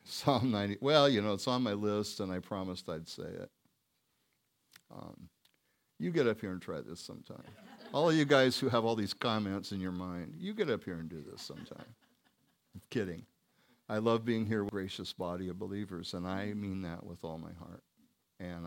Psalm 90. Well, it's on my list, and I promised I'd say it. You get up here and try this sometime. All of you guys who have all these comments in your mind, you get up here and do this sometime. I'm kidding. I love being here with a gracious body of believers, and I mean that with all my heart. And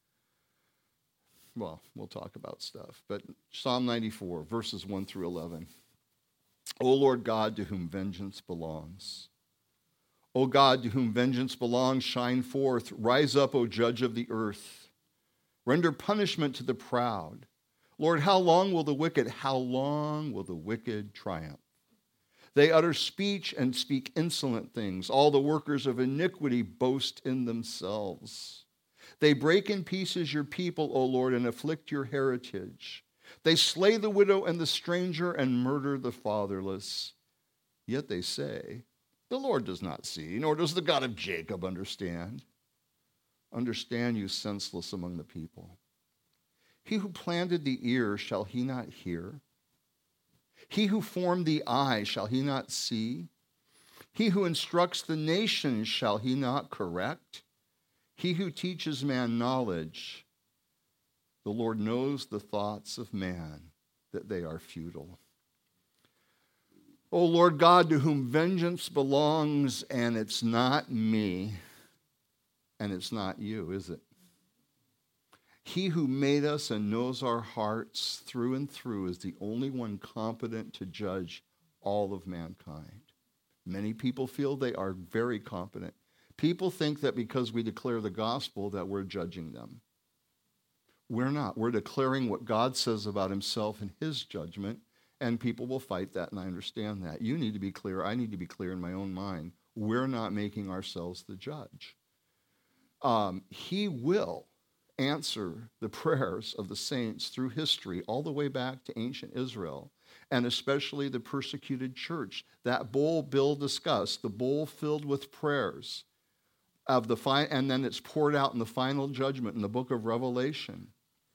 we'll talk about stuff. But Psalm 94, verses 1 through 11. O Lord God, to whom vengeance belongs. O God, to whom vengeance belongs, shine forth. Rise up, O judge of the earth. Render punishment to the proud. Lord, how long will the wicked triumph? They utter speech and speak insolent things. All the workers of iniquity boast in themselves. They break in pieces your people, O Lord, and afflict your heritage. They slay the widow and the stranger and murder the fatherless. Yet they say, the Lord does not see, nor does the God of Jacob understand. Understand, you senseless among the people. He who planted the ear, shall he not hear? He who formed the eye, shall he not see? He who instructs the nations, shall he not correct? He who teaches man knowledge, the Lord knows the thoughts of man, that they are futile. O Lord God, to whom vengeance belongs, and it's not me, and it's not you, is it? He who made us and knows our hearts through and through is the only one competent to judge all of mankind. Many people feel they are very competent. People think that because we declare the gospel that we're judging them. We're not. We're declaring what God says about himself and his judgment, and people will fight that, and I understand that. You need to be clear. I need to be clear in my own mind. We're not making ourselves the judge. He will answer the prayers of the saints through history, all the way back to ancient Israel, and especially the persecuted church. That bowl Bill discussed, the bowl filled with prayers, and then it's poured out in the final judgment in the book of Revelation.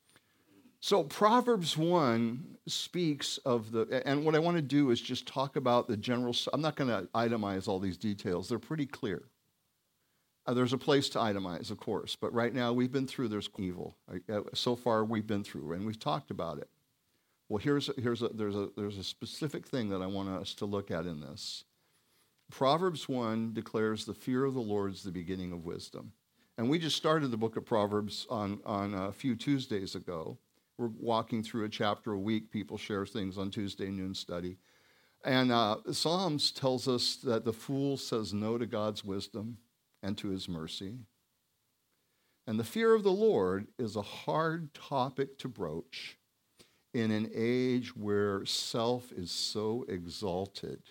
So Proverbs 1 speaks of and what I want to do is just talk about the general. I'm not going to itemize all these details. They're pretty clear. There's a place to itemize, of course, but right now we've been through, there's evil. So far we've been through, and we've talked about it. Well, there's a specific thing that I want us to look at in this. Proverbs 1 declares the fear of the Lord is the beginning of wisdom. And we just started the book of Proverbs on a few Tuesdays ago. We're walking through a chapter a week. People share things on Tuesday noon study. And Psalms tells us that the fool says no to God's wisdom and to his mercy. And the fear of the Lord is a hard topic to broach in an age where self is so exalted.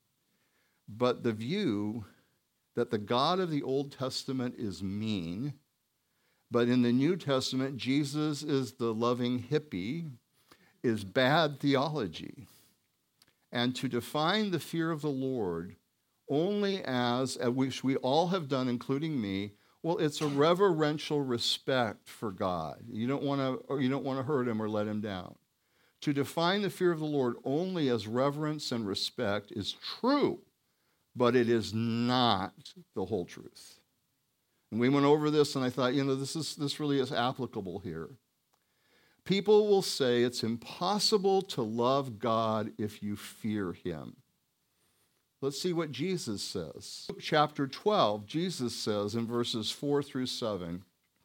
But the view that the God of the Old Testament is mean, but in the New Testament, Jesus is the loving hippie, is bad theology. And to define the fear of the Lord only as, which we all have done, including me, well, it's a reverential respect for God. You don't want to hurt him or let him down. To define the fear of the Lord only as reverence and respect is true, but it is not the whole truth. And we went over this, and I thought, this really is applicable here. People will say it's impossible to love God if you fear him. Let's see what Jesus says. Chapter 12, Jesus says in verses 4 through 7,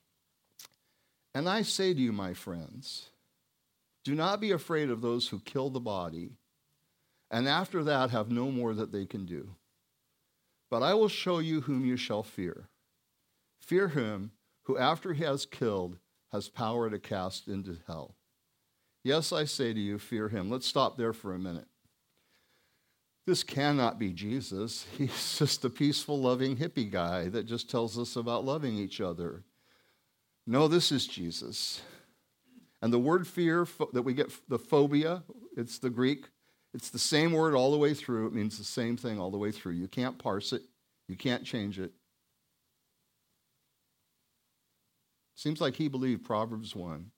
"And I say to you, my friends, do not be afraid of those who kill the body, and after that have no more that they can do. But I will show you whom you shall fear. Fear him who after he has killed has power to cast into hell. Yes, I say to you, fear him." Let's stop there for a minute. This cannot be Jesus. He's just a peaceful, loving hippie guy that just tells us about loving each other. No, this is Jesus. And the word fear that we get, the phobia, it's the Greek. It's the same word all the way through. It means the same thing all the way through. You can't parse it. You can't change it. Seems like he believed Proverbs 1.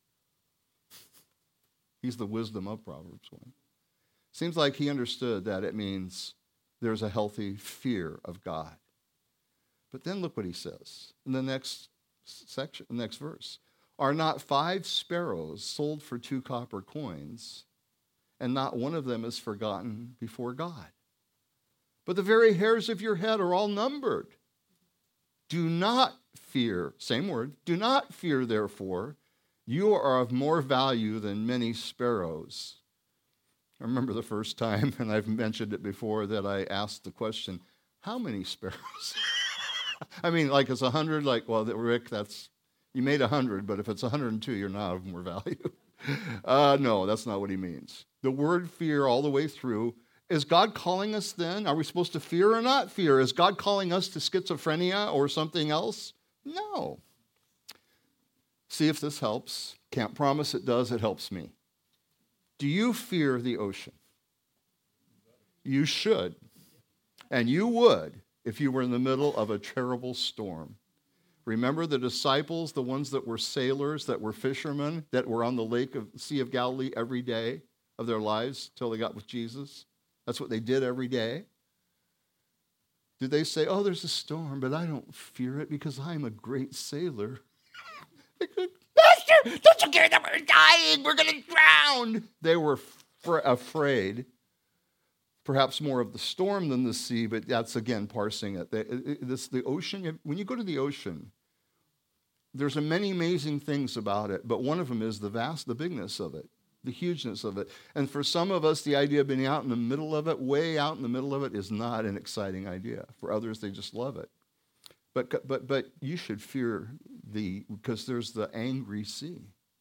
He's the wisdom of Proverbs 1. Seems like he understood that it means there's a healthy fear of God. But then look what he says in the next section, next verse. Are not 5 sparrows sold for 2 copper coins, and not one of them is forgotten before God? But the very hairs of your head are all numbered. Do not fear, same word, do not fear, therefore. You are of more value than many sparrows. I remember the first time, and I've mentioned it before, that I asked the question, how many sparrows? I mean, like it's 100, like, well, Rick, you made 100, but if it's 102, you're not of more value. No, that's not what he means. The word fear all the way through, is God calling us then? Are we supposed to fear or not fear? Is God calling us to schizophrenia or something else? No. See if this helps. Can't promise it does. It helps me. Do you fear the ocean? You should. And you would if you were in the middle of a terrible storm. Remember the disciples, the ones that were sailors, that were fishermen, that were on the Sea of Galilee every day of their lives till they got with Jesus? That's what they did every day. Did they say, oh, there's a storm, but I don't fear it because I'm a great sailor? Master, don't you care that we're dying? We're going to drown. They were afraid, perhaps more of the storm than the sea, but that's, again, parsing it. The ocean, when you go to the ocean, there's many amazing things about it, but one of them is the bigness of it, the hugeness of it. And for some of us, the idea of being out in the middle of it, way out in the middle of it, is not an exciting idea. For others, they just love it. But you should fear because there's the angry sea.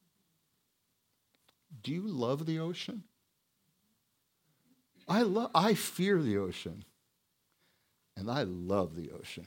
Do you love the ocean? I fear the ocean, and I love the ocean.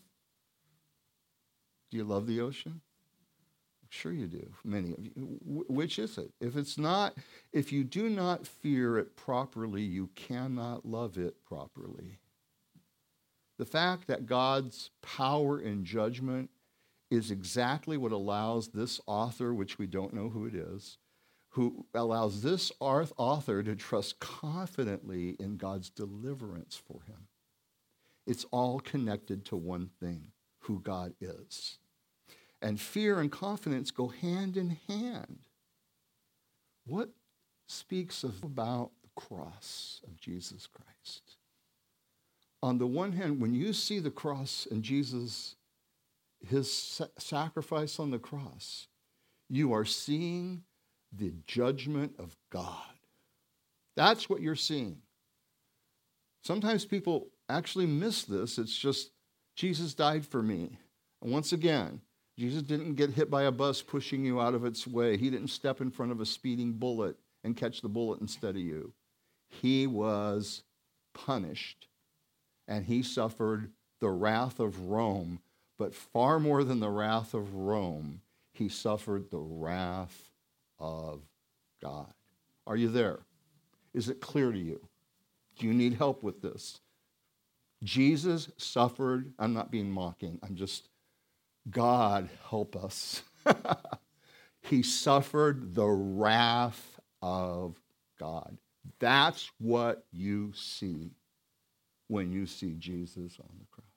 Do you love the ocean? Sure you do, many of you. Which is it? If you do not fear it properly, you cannot love it properly. The fact that God's power in judgment is exactly what allows this author, which we don't know who it is, who allows this author to trust confidently in God's deliverance for him. It's all connected to one thing, who God is. And fear and confidence go hand in hand. What speaks about the cross of Jesus Christ? On the one hand, when you see the cross and Jesus, his sacrifice on the cross, you are seeing the judgment of God. That's what you're seeing. Sometimes people actually miss this. It's just, Jesus died for me. And once again, Jesus didn't get hit by a bus pushing you out of its way. He didn't step in front of a speeding bullet and catch the bullet instead of you. He was punished, and he suffered the wrath of Rome. But far more than the wrath of Rome, he suffered the wrath of God. Are you there? Is it clear to you? Do you need help with this? Jesus suffered, I'm not being mocking, God help us. He suffered the wrath of God. That's what you see when you see Jesus on the cross.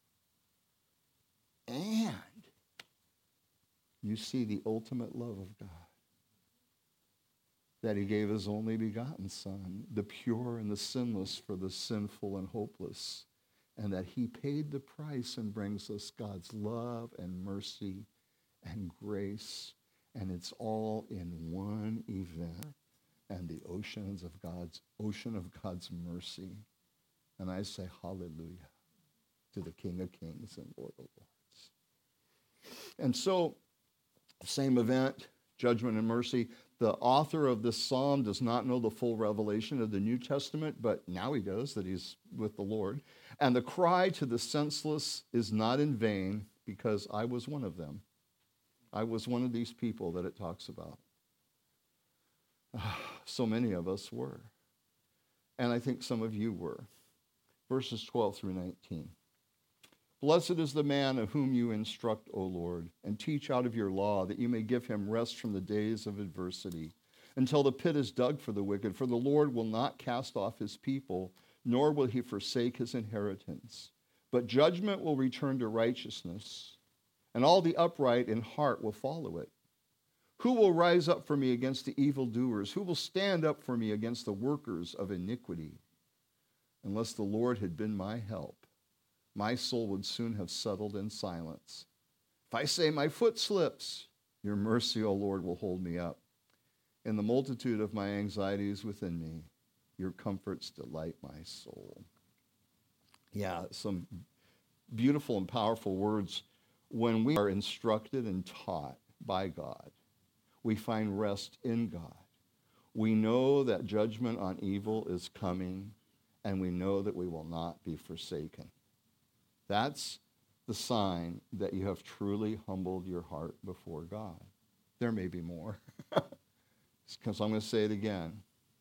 And you see the ultimate love of God. That he gave his only begotten Son, the pure and the sinless for the sinful and hopeless. And that he paid the price and brings us God's love and mercy and grace. And it's all in one event. And the ocean of God's mercy. And I say hallelujah to the King of Kings and Lord of Lords. And so, same event, judgment and mercy. The author of this psalm does not know the full revelation of the New Testament, but now he does, that he's with the Lord. And the cry to the senseless is not in vain, because I was one of them. I was one of these people that it talks about. So many of us were. And I think some of you were. Verses 12 through 19. Blessed is the man of whom you instruct, O Lord, and teach out of your law, that you may give him rest from the days of adversity, until the pit is dug for the wicked. For the Lord will not cast off his people, nor will he forsake his inheritance. But judgment will return to righteousness, and all the upright in heart will follow it. Who will rise up for me against the evildoers? Who will stand up for me against the workers of iniquity? Unless the Lord had been my help, my soul would soon have settled in silence. If I say my foot slips, your mercy, O Lord, will hold me up. In the multitude of my anxieties within me, your comforts delight my soul. Yeah, some beautiful and powerful words. When we are instructed and taught by God, we find rest in God. We know that judgment on evil is coming, and we know that we will not be forsaken. That's the sign that you have truly humbled your heart before God. There may be more. Because I'm going to say it again.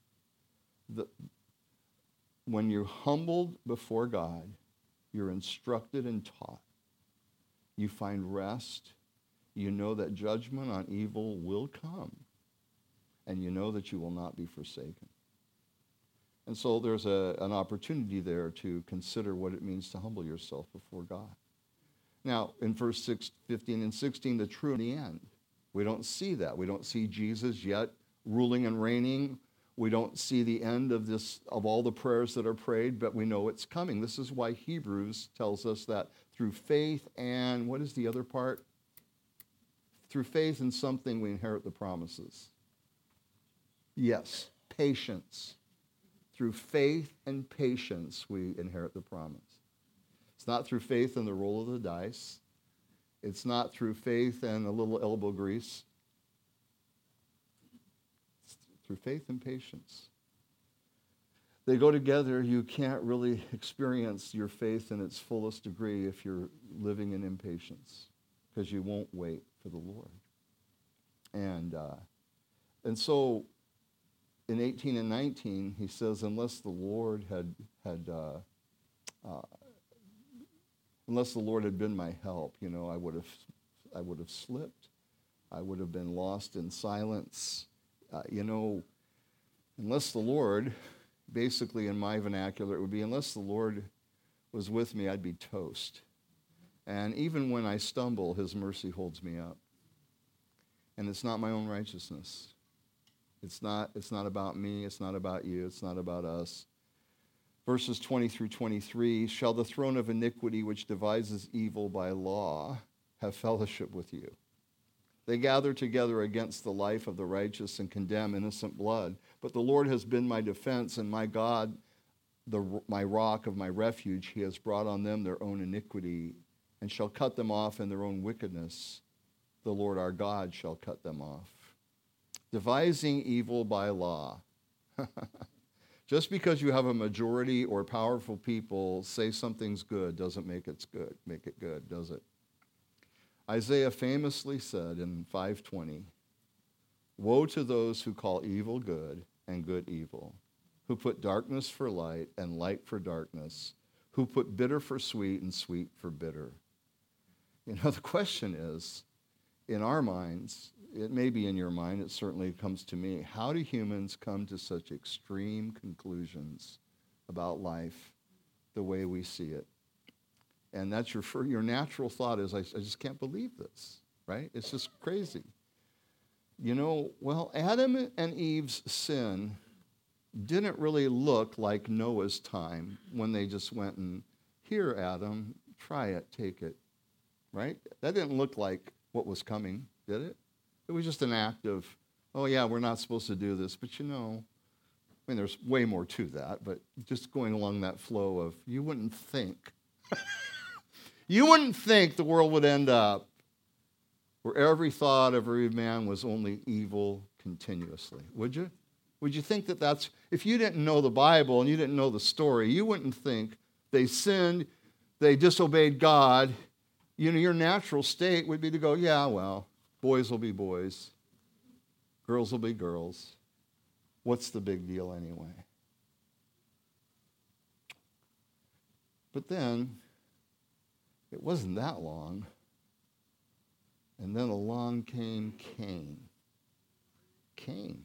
When you're humbled before God, you're instructed and taught. You find rest. You know that judgment on evil will come. And you know that you will not be forsaken. And so there's an opportunity there to consider what it means to humble yourself before God. Now, in verse 15 and 16, the true in the end. We don't see that. We don't see Jesus yet ruling and reigning. We don't see the end of all the prayers that are prayed, but we know it's coming. This is why Hebrews tells us that through faith and, what is the other part? Through faith in something we inherit the promises. Yes, patience. Through faith and patience we inherit the promise. It's not through faith and the roll of the dice. It's not through faith and a little elbow grease. It's through faith and patience. They go together. You can't really experience your faith in its fullest degree if you're living in impatience, because you won't wait for the Lord. And so in 18 and 19, he says, unless the Lord had been my help, I would have slipped. I would have been lost in silence. Unless the Lord, basically in my vernacular, it would be unless the Lord was with me, I'd be toast. And even when I stumble, his mercy holds me up. And it's not my own righteousness. It's not about me. It's not about you. It's not about us. Verses 20 through 23, shall the throne of iniquity which devises evil by law have fellowship with you? They gather together against the life of the righteous and condemn innocent blood. But the Lord has been my defense, and my God, my rock of my refuge. He has brought on them their own iniquity, and shall cut them off in their own wickedness. The Lord our God shall cut them off. Devising evil by law. Just because you have a majority or powerful people say something's good doesn't make it good, does it? Isaiah famously said in 5:20, woe to those who call evil good and good evil, who put darkness for light and light for darkness, who put bitter for sweet and sweet for bitter. The question is, in our minds, it may be in your mind, it certainly comes to me, how do humans come to such extreme conclusions about life the way we see it? And that's your natural thought is, I just can't believe this, right? It's just crazy. Adam and Eve's sin didn't really look like Noah's time when they just went and, here, Adam, try it, take it, right? That didn't look like what was coming, did it? It was just an act of, oh yeah, we're not supposed to do this, but there's way more to that, but just going along that flow of, you wouldn't think the world would end up where every thought of every man was only evil continuously, would you? Would you think that that's, if you didn't know the Bible and you didn't know the story, you wouldn't think they sinned, they disobeyed God. Your natural state would be to go, yeah, well, boys will be boys, girls will be girls. What's the big deal anyway? But then, it wasn't that long, and then along came Cain. Cain,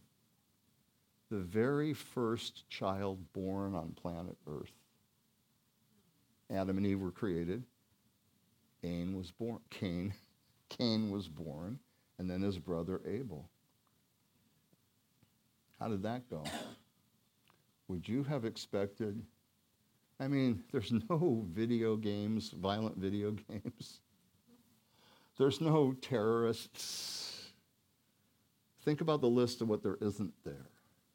the very first child born on planet Earth. Adam and Eve were created. Cain was born. Cain was born, and then his brother Abel. How did that go? Would you have expected? I mean, there's no video games, violent video games. There's no terrorists. Think about the list of what there isn't there.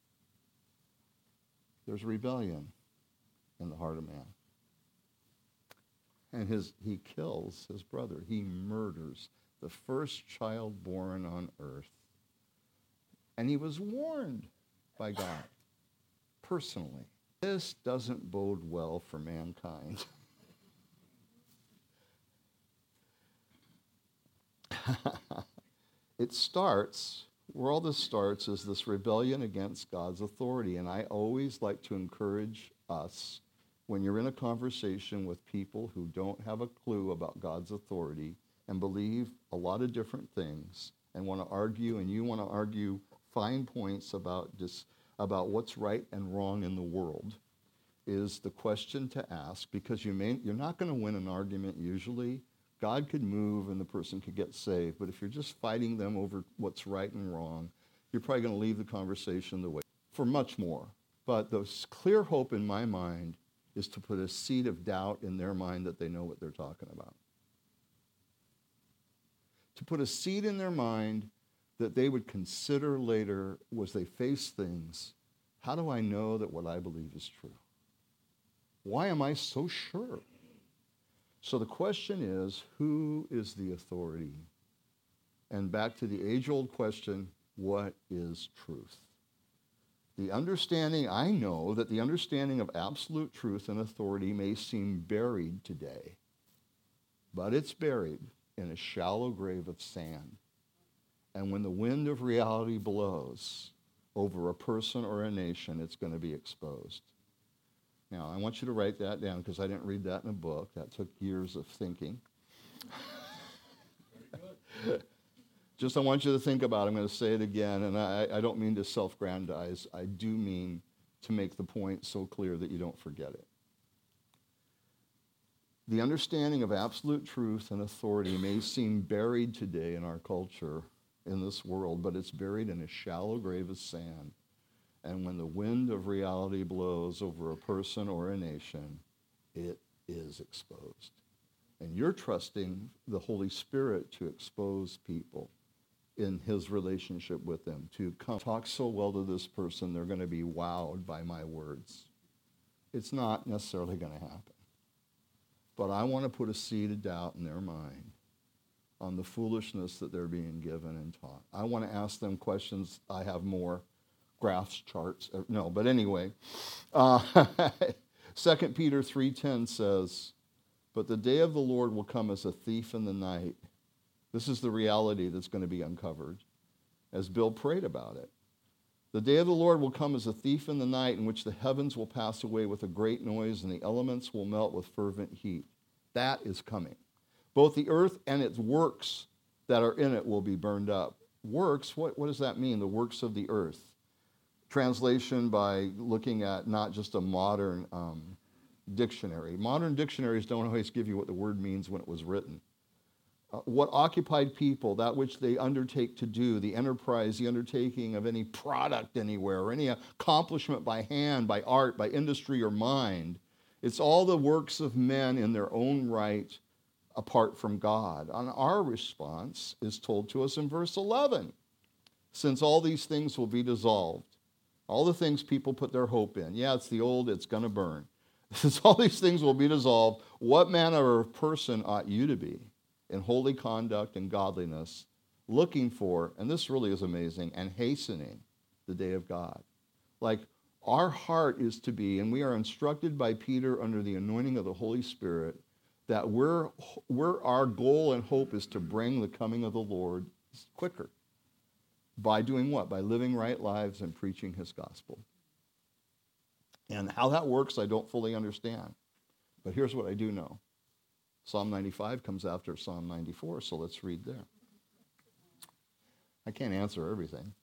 There's rebellion in the heart of man. And he kills his brother. He murders the first child born on earth. And he was warned by God personally. This doesn't bode well for mankind. It starts, where all this starts is this rebellion against God's authority. And I always like to encourage us, when you're in a conversation with people who don't have a clue about God's authority and believe a lot of different things and want to argue, and you want to argue fine points about what's right and wrong in the world, is the question to ask, because you're not going to win an argument usually. God could move and the person could get saved, but if you're just fighting them over what's right and wrong, you're probably going to leave the conversation the way for much more. But the clear hope in my mind is to put a seed of doubt in their mind that they know what they're talking about. To put a seed in their mind that they would consider later as they face things, how do I know that what I believe is true? Why am I so sure? So the question is, who is the authority? And back to the age-old question, what is truth? I know that the understanding of absolute truth and authority may seem buried today, but it's buried in a shallow grave of sand. And when the wind of reality blows over a person or a nation, it's going to be exposed. Now, I want you to write that down because I didn't read that in a book. That took years of thinking. Just I want you to think about it. I'm going to say it again, and I don't mean to self-grandize. I do mean to make the point so clear that you don't forget it. The understanding of absolute truth and authority may seem buried today in our culture, in this world, but it's buried in a shallow grave of sand. And when the wind of reality blows over a person or a nation, it is exposed. And you're trusting the Holy Spirit to expose people in his relationship with them, to come talk so well to this person, they're going to be wowed by my words. It's not necessarily going to happen. But I want to put a seed of doubt in their mind on the foolishness that they're being given and taught. I want to ask them questions. I have more graphs, charts. No, but anyway. 2 Peter 3:10 says, but the day of the Lord will come as a thief in the night. This is the reality that's going to be uncovered, as Bill prayed about it. The day of the Lord will come as a thief in the night, in which the heavens will pass away with a great noise and the elements will melt with fervent heat. That is coming. Both the earth and its works that are in it will be burned up. Works, what does that mean? The works of the earth. Translation by looking at not just a modern dictionary. Modern dictionaries don't always give you what the word means when it was written. What occupied people, that which they undertake to do, the enterprise, the undertaking of any product anywhere, or any accomplishment by hand, by art, by industry or mind, it's all the works of men in their own right apart from God. And our response is told to us in verse 11. Since all these things will be dissolved, all the things people put their hope in. Yeah, it's the old, it's going to burn. Since all these things will be dissolved, what manner of person ought you to be in holy conduct and godliness, looking for, and this really is amazing, and hastening the day of God? Like, our heart is to be, and we are instructed by Peter under the anointing of the Holy Spirit, that our goal and hope is to bring the coming of the Lord quicker. By doing what? By living right lives and preaching his gospel. And how that works, I don't fully understand. But here's what I do know. Psalm 95 comes after Psalm 94, so let's read there. I can't answer everything.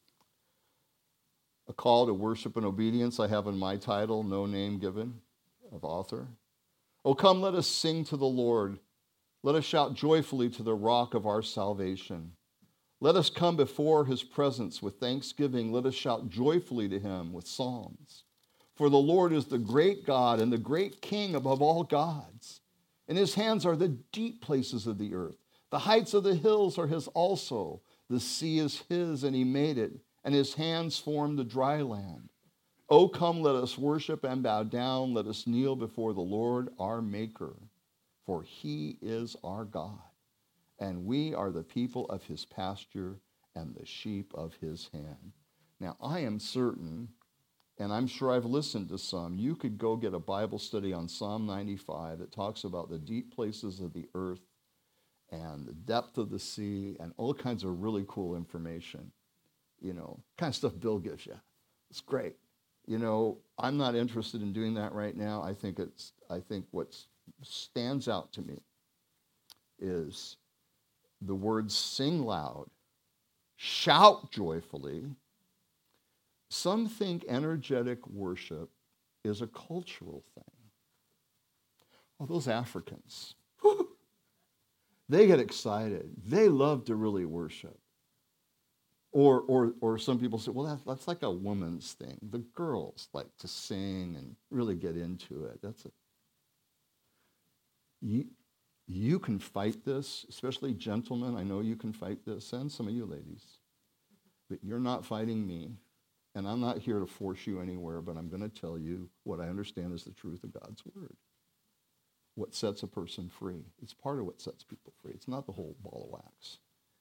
A call to worship and obedience I have in my title, no name given. of author. Oh, come, let us sing to the Lord. Let us shout joyfully to the rock of our salvation. Let us come before his presence with thanksgiving. Let us shout joyfully to him with psalms. For the Lord is the great God and the great King above all gods. In his hands are the deep places of the earth. The heights of the hills are his also. The sea is his, and he made it, and his hands formed the dry land. Oh, come, let us worship and bow down. Let us kneel before the Lord our Maker, for he is our God, and we are the people of his pasture and the sheep of his hand. Now, I am certain, and I'm sure I've listened to some, you could go get a Bible study on Psalm 95 that talks about the deep places of the earth and the depth of the sea and all kinds of really cool information. You know, kind of stuff Bill gives you. It's great. You know, I'm not interested in doing that right now. I think what stands out to me is the words sing loud, shout joyfully. Some think energetic worship is a cultural thing. Oh, those Africans, they get excited. They love to really worship. Or some people say, well, that's like a woman's thing. The girls like to sing and really get into it. That's it. You can fight this, especially gentlemen. I know you can fight this, and some of you ladies. But you're not fighting me. And I'm not here to force you anywhere, but I'm going to tell you what I understand is the truth of God's word. What sets a person free. It's part of what sets people free. It's not the whole ball of wax.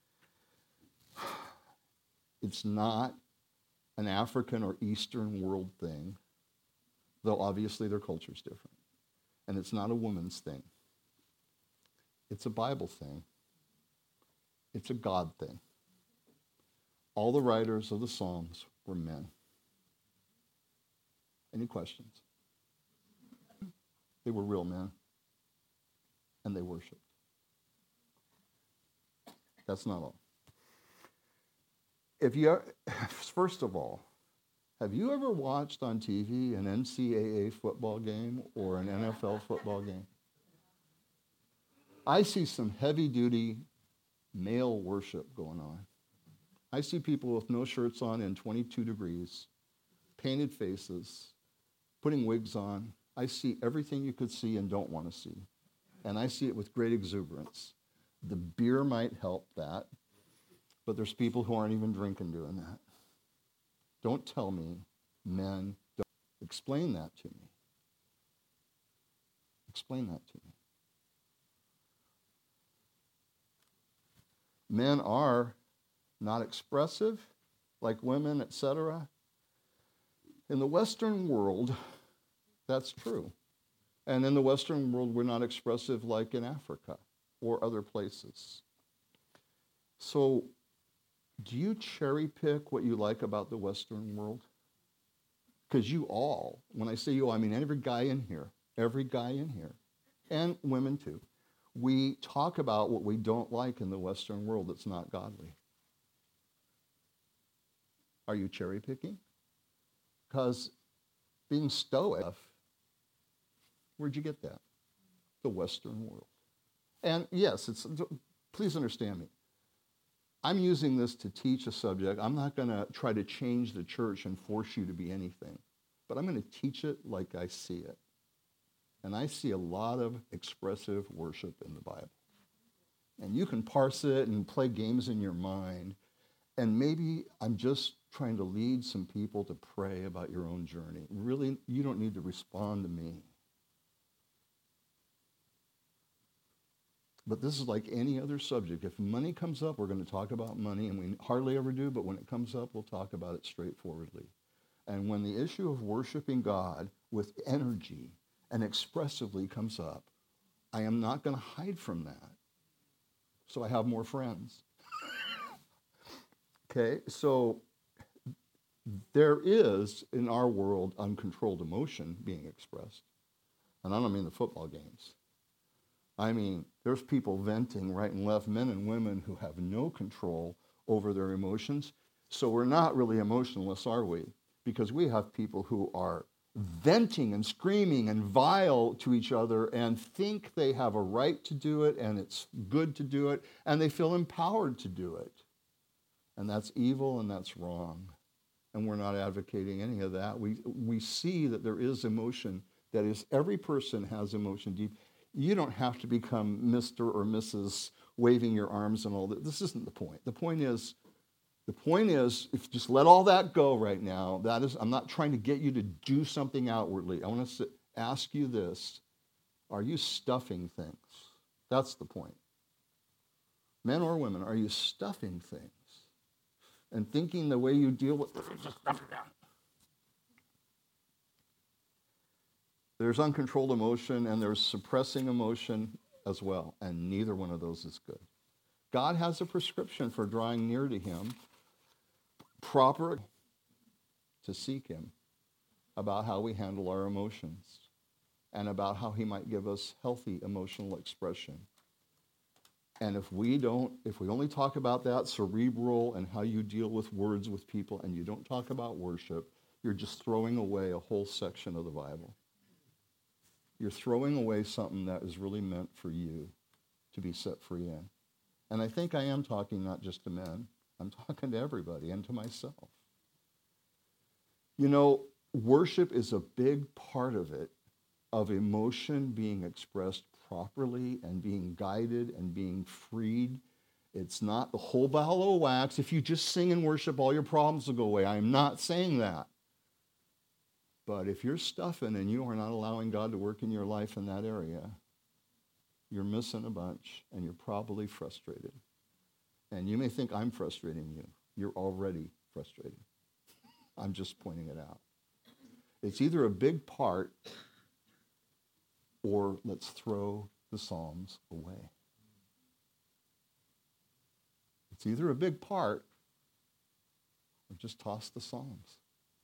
It's not an African or Eastern world thing, though obviously their culture's different. And it's not a woman's thing. It's a Bible thing. It's a God thing. All the writers of the Psalms were men. Any questions? They were real men. And they worshiped. That's not all. First of all, have you ever watched on TV an NCAA football game or an NFL football game? I see some heavy-duty male worship going on. I see people with no shirts on in 22 degrees, painted faces, putting wigs on. I see everything you could see and don't want to see. And I see it with great exuberance. The beer might help that, but there's people who aren't even drinking doing that. Don't tell me men don't. Explain that to me. Explain that to me. Men are not expressive like women, etc. In the Western world, that's true. And in the Western world, we're not expressive like in Africa or other places. So, do you cherry pick what you like about the Western world? Because you all, when I say you all, I mean every guy in here, and women too, we talk about what we don't like in the Western world that's not godly. Are you cherry picking? Because being stoic, where'd you get that? The Western world. And yes, please understand me. I'm using this to teach a subject. I'm not going to try to change the church and force you to be anything. But I'm going to teach it like I see it. And I see a lot of expressive worship in the Bible. And you can parse it and play games in your mind. And maybe I'm just trying to lead some people to pray about your own journey. Really, you don't need to respond to me. But this is like any other subject. If money comes up, we're going to talk about money, and we hardly ever do, but when it comes up, we'll talk about it straightforwardly. And when the issue of worshiping God with energy and expressively comes up, I am not going to hide from that. So I have more friends. Okay, so there is, in our world, uncontrolled emotion being expressed. And I don't mean the football games. I mean, there's people venting right and left, men and women who have no control over their emotions. So we're not really emotionless, are we? Because we have people who are venting and screaming and vile to each other and think they have a right to do it and it's good to do it and they feel empowered to do it. And that's evil and that's wrong. And we're not advocating any of that. We see that there is emotion. That is, every person has emotion deep. You don't have to become Mr. or Mrs. waving your arms and all that. This isn't the point. The point is, if you just let all that go right now, I'm not trying to get you to do something outwardly. I want to ask you this. Are you stuffing things? That's the point. Men or women, are you stuffing things? And thinking the way you deal with it, just stuff it down. There's uncontrolled emotion and there's suppressing emotion as well. And neither one of those is good. God has a prescription for drawing near to him, proper to seek him about how we handle our emotions and about how he might give us healthy emotional expression. And if we only talk about that cerebral and how you deal with words with people and you don't talk about worship, you're just throwing away a whole section of the Bible. You're throwing away something that is really meant for you to be set free in. And I think I am talking not just to men. I'm talking to everybody and to myself. You know, worship is a big part of it, of emotion being expressed properly and being guided and being freed. It's not the whole ball of wax. If you just sing and worship, all your problems will go away. I am not saying that. But if you're stuffing and you are not allowing God to work in your life in that area, you're missing a bunch and you're probably frustrated. And you may think I'm frustrating you. You're already frustrated. I'm just pointing it out. It's either a big part or let's throw the Psalms away. It's either a big part or just toss the Psalms.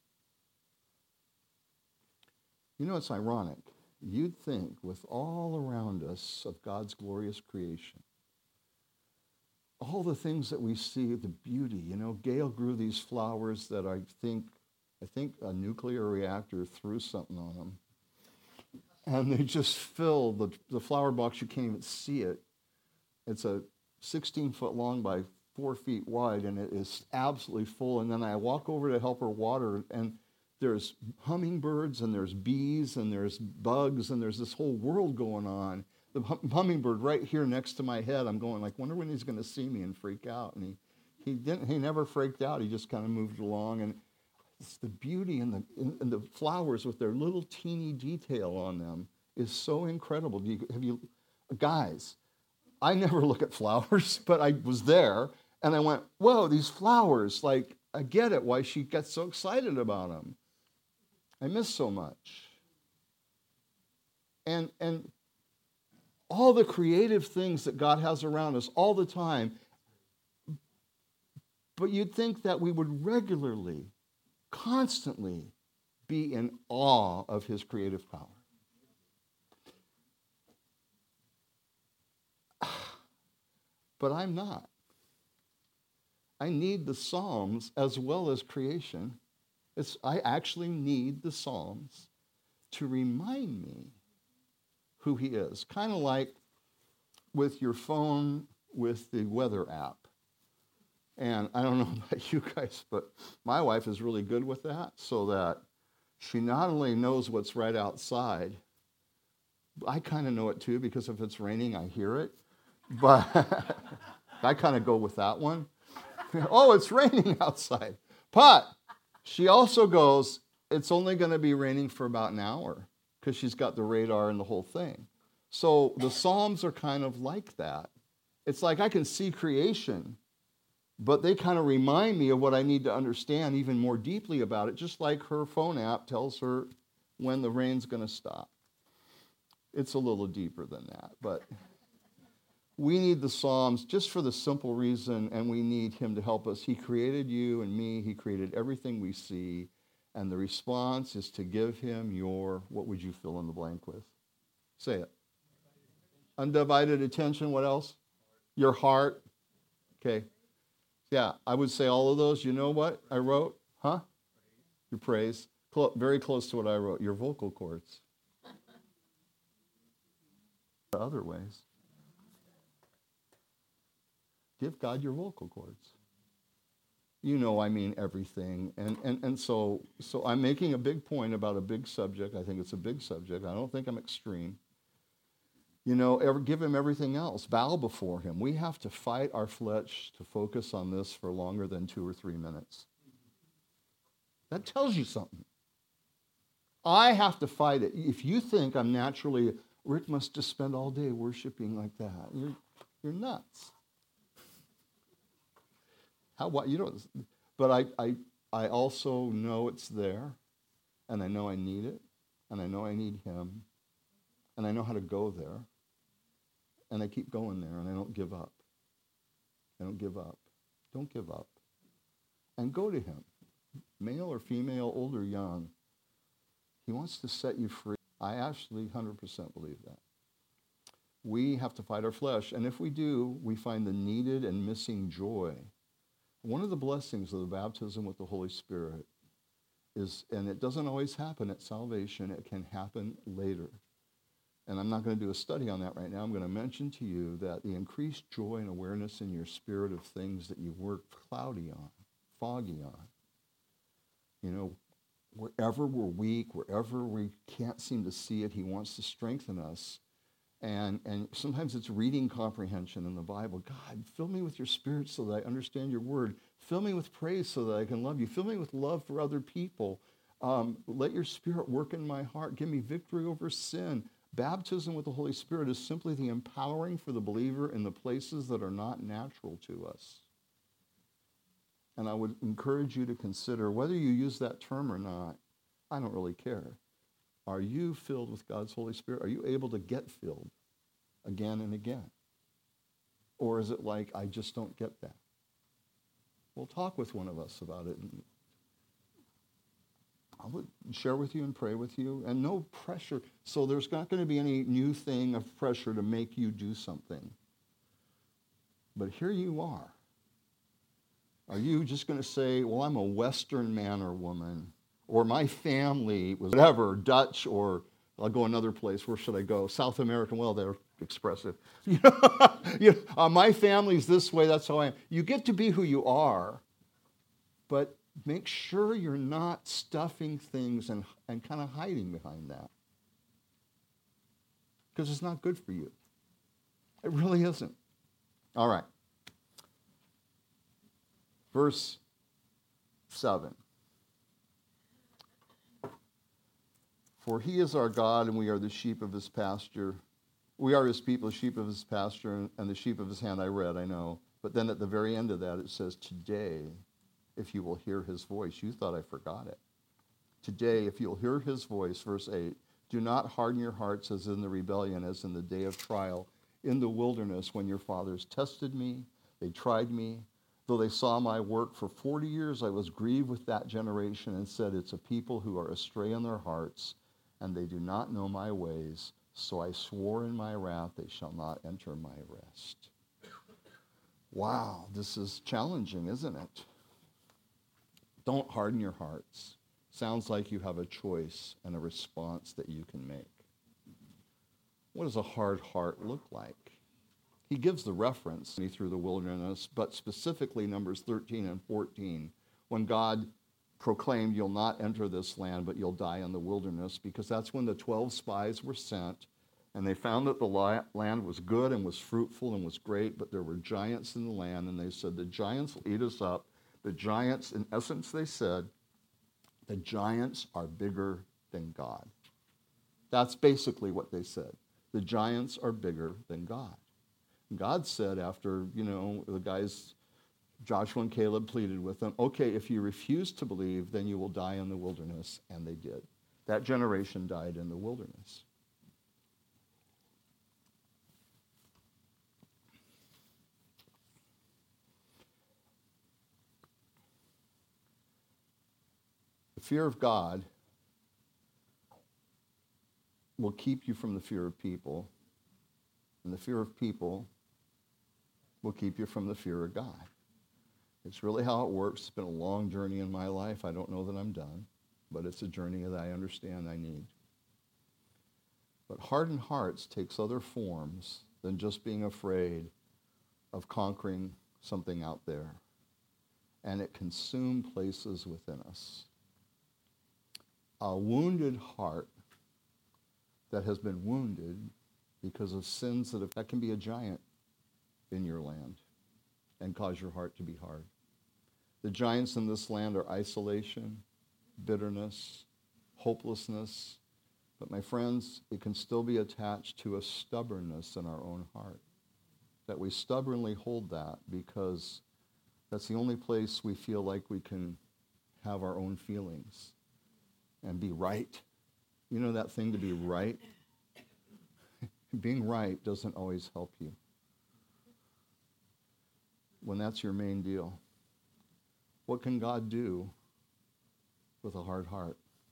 You know, it's ironic. You'd think with all around us of God's glorious creation, all the things that we see, the beauty, you know, Gail grew these flowers that I think a nuclear reactor threw something on them. And they just fill the flower box. You can't even see it. It's a 16-foot long by 4 feet wide, and it is absolutely full. And then I walk over to help her water, and there's hummingbirds, and there's bees, and there's bugs, and there's this whole world going on. The hummingbird right here next to my head, I'm going like, wonder when he's going to see me and freak out. And he never freaked out. He just kind of moved along, and it's the beauty in the flowers with their little teeny detail on them is so incredible. Guys, I never look at flowers, but I was there, and I went, whoa, these flowers, like, I get it, why she gets so excited about them. I miss so much. And all the creative things that God has around us all the time, but you'd think that we would regularly, constantly be in awe of his creative power. But I'm not. I need the Psalms as well as creation. I actually need the Psalms to remind me who he is. Kind of like with your phone with the weather app. And I don't know about you guys, but my wife is really good with that, so that she not only knows what's right outside, I kind of know it too, because if it's raining, I hear it. But I kind of go with that one. Oh, it's raining outside. But she also goes, it's only going to be raining for about an hour, because she's got the radar and the whole thing. So the Psalms are kind of like that. It's like I can see creation, but they kind of remind me of what I need to understand even more deeply about it, just like her phone app tells her when the rain's going to stop. It's a little deeper than that, but we need the Psalms just for the simple reason, and we need him to help us. He created you and me. He created everything we see, and the response is to give him your, what would you fill in the blank with? Say it. Undivided attention. What else? Your heart. Okay. Yeah, I would say all of those. You know what I wrote? Huh? Your praise. Very close to what I wrote, your vocal cords. Other ways. Give God your vocal cords. You know, I mean everything. And so I'm making a big point about a big subject. I think it's a big subject. I don't think I'm extreme. You know, give him everything else. Bow before him. We have to fight our flesh to focus on this for longer than 2 or 3 minutes. That tells you something. I have to fight it. If you think I'm naturally, Rick must just spend all day worshiping like that, you're nuts. What you don't, but I also know it's there, and I know I need it, and I know I need him, and I know how to go there, and I keep going there, and I don't give up. I don't give up. Don't give up. And go to him, male or female, old or young. He wants to set you free. I actually 100% believe that. We have to fight our flesh, and if we do, we find the needed and missing joy. One of the blessings of the baptism with the Holy Spirit is, and it doesn't always happen at salvation, it can happen later. And I'm not going to do a study on that right now. I'm going to mention to you that the increased joy and awareness in your spirit of things that you've worked cloudy on, foggy on, you know, wherever we're weak, wherever we can't seem to see it, he wants to strengthen us. And sometimes it's reading comprehension in the Bible. God, fill me with your spirit so that I understand your word. Fill me with praise so that I can love you. Fill me with love for other people. Let your spirit work in my heart. Give me victory over sin. Baptism with the Holy Spirit is simply the empowering for the believer in the places that are not natural to us. And I would encourage you to consider, whether you use that term or not, I don't really care. Are you filled with God's Holy Spirit? Are you able to get filled again and again? Or is it like, I just don't get that? We'll talk with one of us about it. And I would share with you and pray with you. And no pressure. So there's not going to be any new thing of pressure to make you do something. But here you are. Are you just going to say, well, I'm a Western man or woman, or my family was whatever, Dutch, or I'll go another place. Where should I go? South American. Well, they're expressive. My family's this way. That's how I am. You get to be who you are, but make sure you're not stuffing things and kind of hiding behind that, because it's not good for you. It really isn't. All right. Verse 7. For he is our God, and we are the sheep of his pasture. We are his people, sheep of his pasture, and the sheep of his hand. I know. But then at the very end of that, it says, today, if you will hear his voice. You thought I forgot it. Today, if you'll hear his voice, verse 8, do not harden your hearts as in the rebellion, as in the day of trial, in the wilderness, when your fathers tested me, they tried me. Though they saw my work for 40 years, I was grieved with that generation and said, it's a people who are astray in their hearts, and they do not know my ways. So I swore in my wrath, they shall not enter my rest. Wow, this is challenging, isn't it? Don't harden your hearts. Sounds like you have a choice and a response that you can make. What does a hard heart look like? He gives the reference through the wilderness, but specifically Numbers 13 and 14, when God proclaimed, you'll not enter this land, but you'll die in the wilderness, because that's when the 12 spies were sent, and they found that the land was good and was fruitful and was great, but there were giants in the land, and they said, the giants will eat us up. The giants, in essence, they said, the giants are bigger than God. That's basically what they said. The giants are bigger than God. God said after, the guys, Joshua and Caleb pleaded with them, okay, if you refuse to believe, then you will die in the wilderness. And they did. That generation died in the wilderness. The fear of God will keep you from the fear of people, and the fear of people will keep you from the fear of God. It's really how it works. It's been a long journey in my life. I don't know that I'm done. but it's a journey that I understand I need. But hardened hearts takes other forms than just being afraid of conquering something out there. And it consumes places within us. A wounded heart that has been wounded because of sins that can be a giant in your land and cause your heart to be hard. The giants in this land are isolation, bitterness, hopelessness. But my friends, it can still be attached to a stubbornness in our own heart. That we stubbornly hold that because that's the only place we feel like we can have our own feelings and be right. You know that thing to be right? Being right doesn't always help you when that's your main deal. What can God do with a hard heart?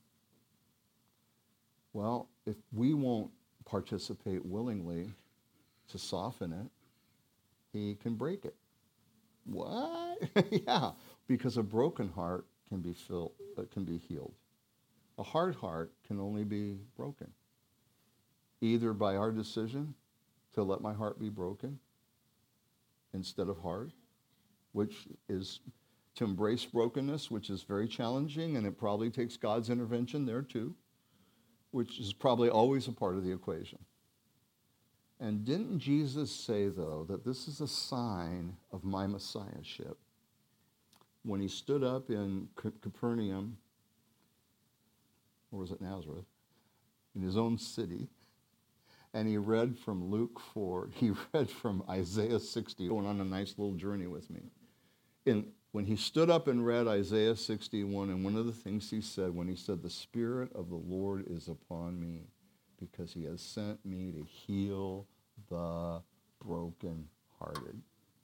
Well, if we won't participate willingly to soften it, he can break it. What? Yeah, because a broken heart can be healed. A hard heart can only be broken, either by our decision to let my heart be broken instead of hard, which is to embrace brokenness, which is very challenging, and it probably takes God's intervention there too, which is probably always a part of the equation. And didn't Jesus say, though, that this is a sign of my messiahship? When he stood up in Capernaum, or was it Nazareth, in his own city, and he read from Luke 4, he read from Isaiah 60, going on a nice little journey with me. When he stood up and read Isaiah 61, and one of the things he said, when he said, "The Spirit of the Lord is upon me, because he has sent me to heal the brokenhearted."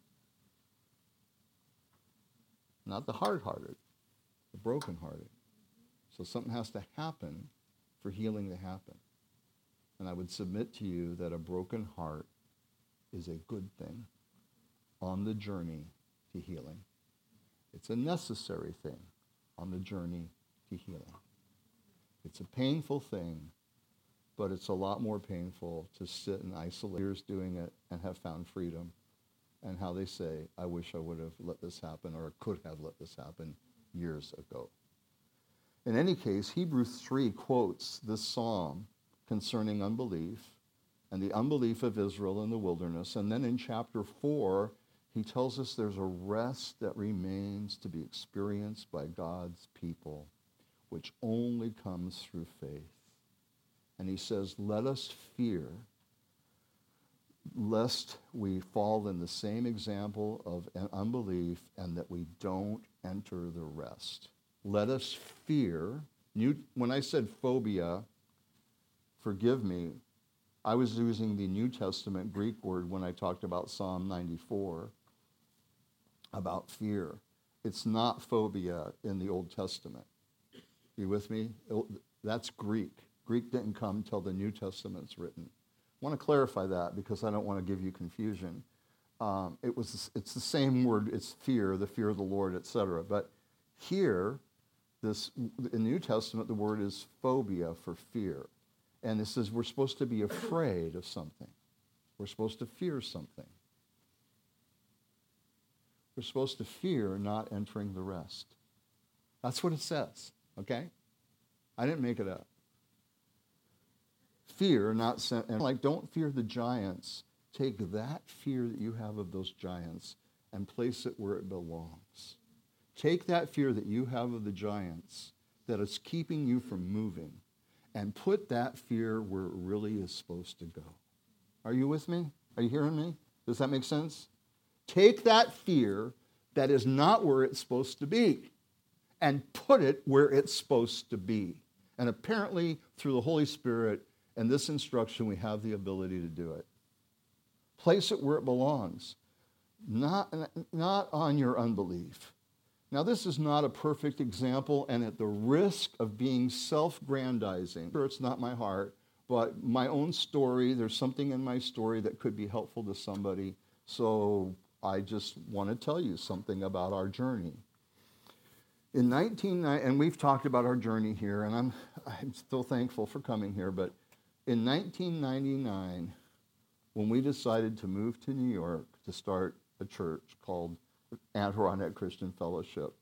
Not the hard-hearted, the brokenhearted. So something has to happen for healing to happen. And I would submit to you that a broken heart is a good thing on the journey to healing. It's a necessary thing on the journey to healing. It's a painful thing, but it's a lot more painful to sit in isolation, years doing it, and have found freedom. And how they say, "I wish I would have let this happen," or could have let this happen years ago. In any case, Hebrews 3 quotes this psalm concerning unbelief and the unbelief of Israel in the wilderness. And then in chapter 4, he tells us there's a rest that remains to be experienced by God's people, which only comes through faith. And he says, let us fear, lest we fall in the same example of unbelief and that we don't enter the rest. Let us fear. When I said phobia, forgive me, I was using the New Testament Greek word when I talked about Psalm 94, about fear. It's not phobia in the Old Testament. You with me? That's Greek. Greek didn't come until the New Testament's written. I want to clarify that because I don't want to give you confusion. It's the same word. It's fear, the fear of the Lord, etc. But here, in the New Testament, the word is phobia, for fear. And it says we're supposed to be afraid of something. We're supposed to fear something. We're supposed to fear not entering the rest. That's what it says, okay? I didn't make it up. Fear, don't fear the giants. Take that fear that you have of those giants and place it where it belongs. Take that fear that you have of the giants that is keeping you from moving and put that fear where it really is supposed to go. Are you with me? Are you hearing me? Does that make sense? Take that fear that is not where it's supposed to be and put it where it's supposed to be. And apparently, through the Holy Spirit and this instruction, we have the ability to do it. Place it where it belongs, not on your unbelief. Now, this is not a perfect example, and at the risk of being self-grandizing, sure, it's not my heart, but my own story, there's something in my story that could be helpful to somebody, so I just want to tell you something about our journey. In 1990, and we've talked about our journey here, and I'm still thankful for coming here, but in 1999, when we decided to move to New York to start a church called Adirondack Christian Fellowship,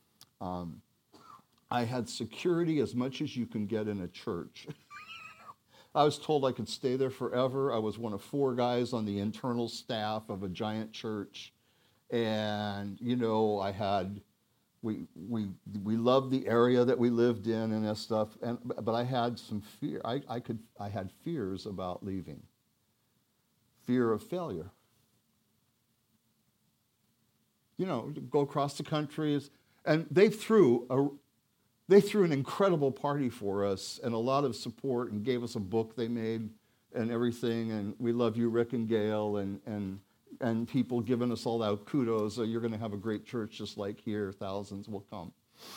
I had security as much as you can get in a church. I was told I could stay there forever. I was one of 4 guys on the internal staff of a giant church. And, you know, we loved the area that we lived in and that stuff. But I had some fear. I had fears about leaving. Fear of failure. You know, go across the country. And they threw an incredible party for us and a lot of support and gave us a book they made and everything. And we love you, Rick and Gail, and people giving us all that kudos. So you're going to have a great church just like here. Thousands will come.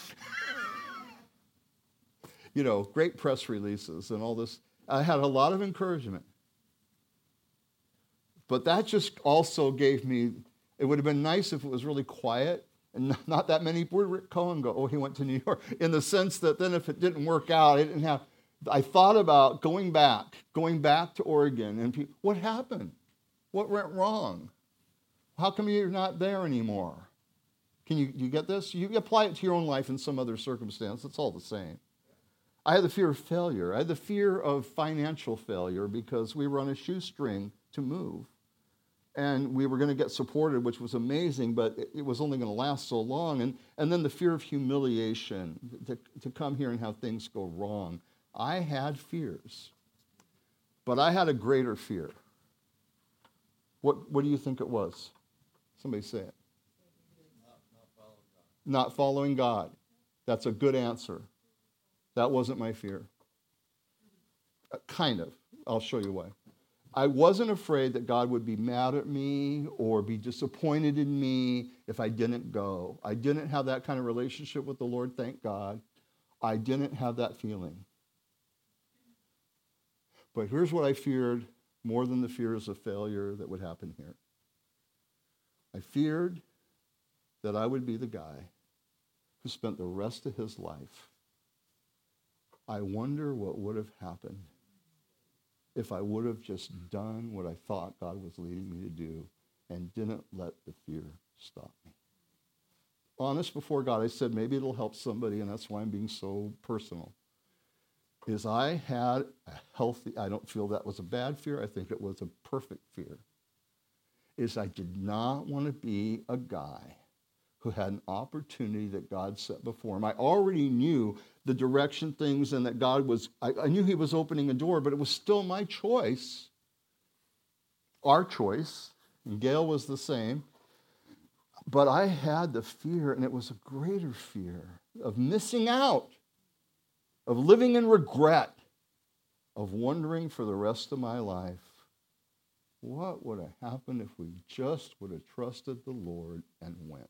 You know, great press releases and all this. I had a lot of encouragement. But that just also gave me, it would have been nice if it was really quiet and not that many. Where did Rick Cohen go? Oh, he went to New York. In the sense that then if it didn't work out, I thought about going back to Oregon. And what happened? What went wrong? How come you're not there anymore? Can you get this? You apply it to your own life in some other circumstance. It's all the same. I had the fear of failure. I had the fear of financial failure because we were on a shoestring to move. And we were going to get supported, which was amazing, but it was only going to last so long. And then the fear of humiliation, to come here and have things go wrong. I had fears, but I had a greater fear. What do you think it was? Somebody say it. Not following God. That's a good answer. That wasn't my fear. Kind of. I'll show you why. I wasn't afraid that God would be mad at me or be disappointed in me if I didn't go. I didn't have that kind of relationship with the Lord, thank God. I didn't have that feeling. But here's what I feared more than the fears of failure that would happen here. I feared that I would be the guy who spent the rest of his life. I wonder what would have happened if I would have just done what I thought God was leading me to do and didn't let the fear stop me. Honest before God, I said maybe it'll help somebody, and that's why I'm being so personal, is I had a healthy, I don't feel that was a bad fear, I think it was a perfect fear, is I did not want to be a guy who had an opportunity that God set before him. I already knew the direction things and that God was, I knew he was opening a door, but it was still my choice, our choice, and Gail was the same. But I had the fear, and it was a greater fear of missing out, of living in regret, of wondering for the rest of my life, what would have happened if we just would have trusted the Lord and went?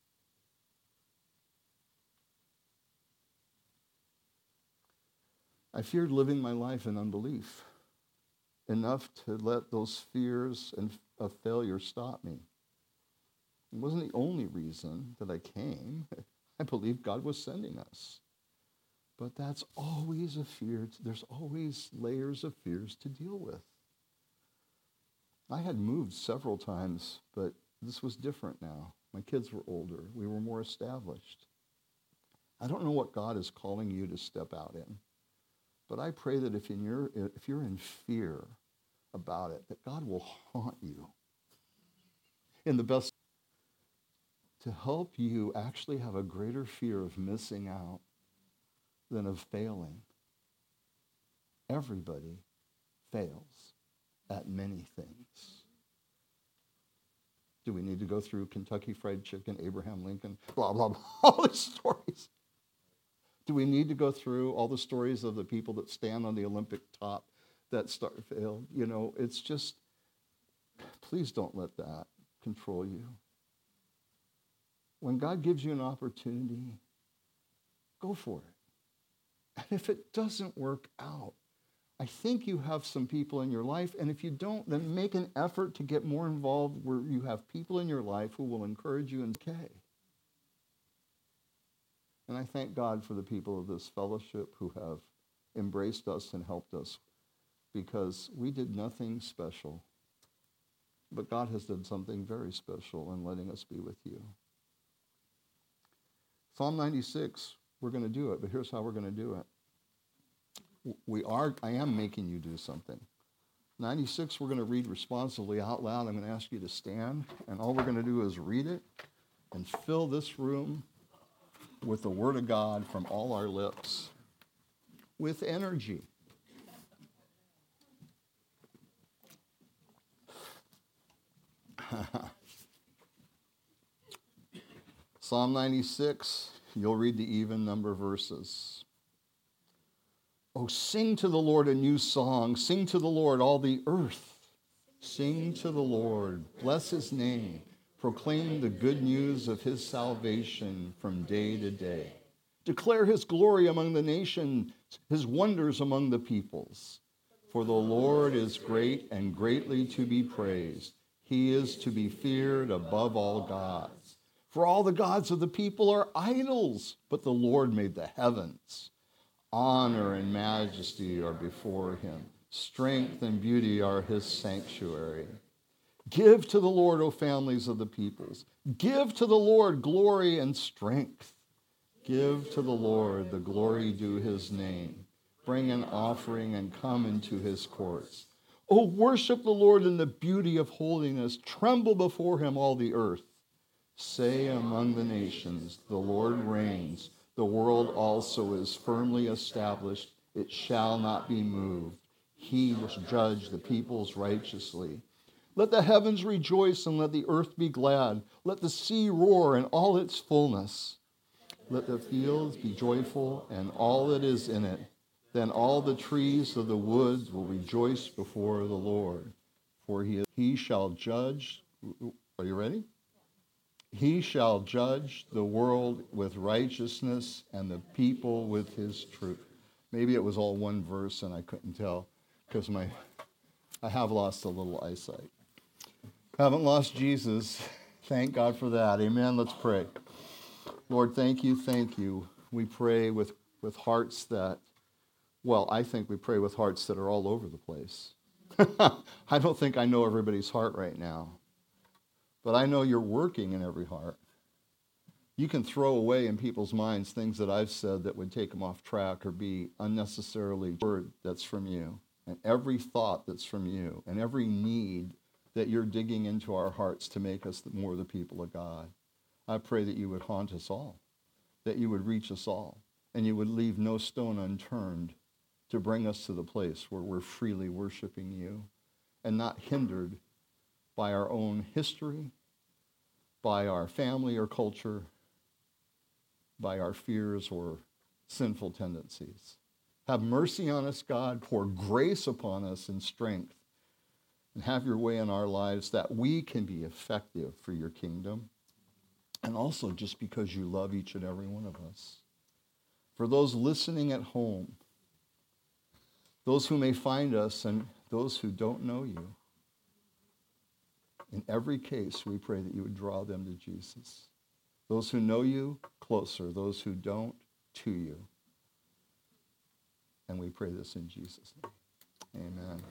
I feared living my life in unbelief enough to let those fears of failure stop me. It wasn't the only reason that I came. I believed God was sending us. But that's always a fear. There's always layers of fears to deal with. I had moved several times, but this was different now. My kids were older. We were more established. I don't know what God is calling you to step out in. But I pray that if you're in fear about it, that God will haunt you in the best to help you actually have a greater fear of missing out than of failing. Everybody fails at many things. Do we need to go through Kentucky Fried Chicken, Abraham Lincoln, blah, blah, blah, all these stories? Do we need to go through all the stories of the people that stand on the Olympic top that failed? You know, it's just, please don't let that control you. When God gives you an opportunity, go for it. And if it doesn't work out, I think you have some people in your life, and if you don't, then make an effort to get more involved where you have people in your life who will encourage you and okay. And I thank God for the people of this fellowship who have embraced us and helped us, because we did nothing special. But God has done something very special in letting us be with you. Psalm 96, we're going to do it, but here's how we're going to do it. I am making you do something. 96, we're going to read responsively out loud. I'm going to ask you to stand, and all we're going to do is read it and fill this room with the Word of God from all our lips with energy. Psalm 96, you'll read the even number verses. Oh, sing to the Lord a new song. Sing to the Lord, all the earth. Sing to the Lord. Bless his name. Proclaim the good news of his salvation from day to day. Declare his glory among the nations, his wonders among the peoples. For the Lord is great and greatly to be praised. He is to be feared above all gods. For all the gods of the people are idols, but the Lord made the heavens. Honor and majesty are before him. Strength and beauty are his sanctuary. Give to the Lord, O families of the peoples. Give to the Lord glory and strength. Give to the Lord the glory due his name. Bring an offering and come into his courts. Oh, worship the Lord in the beauty of holiness. Tremble before him, all the earth. Say among the nations, the Lord reigns. The world also is firmly established. It shall not be moved. He will judge the peoples righteously. Let the heavens rejoice and let the earth be glad. Let the sea roar in all its fullness. Let the fields be joyful and all that is in it. Then all the trees of the woods will rejoice before the Lord. For he shall judge. Are you ready? He shall judge the world with righteousness and the people with his truth. Maybe it was all one verse and I couldn't tell because I have lost a little eyesight. Haven't lost Jesus. Thank God for that. Amen. Let's pray. Lord, thank you, thank you. We pray with hearts that, well, I think we pray with hearts that are all over the place. I don't think I know everybody's heart right now. But I know you're working in every heart. You can throw away in people's minds things that I've said that would take them off track or be unnecessarily word that's from you. And every thought that's from you and every need that you're digging into our hearts to make us more the people of God. I pray that you would haunt us all, that you would reach us all, and you would leave no stone unturned to bring us to the place where we're freely worshiping you and not hindered by our own history, by our family or culture, by our fears or sinful tendencies. Have mercy on us, God. Pour grace upon us in strength. And have your way in our lives that we can be effective for your kingdom. And also just because you love each and every one of us. For those listening at home, those who may find us and those who don't know you, in every case, we pray that you would draw them to Jesus. Those who know you, closer. Those who don't, to you. And we pray this in Jesus' name. Amen.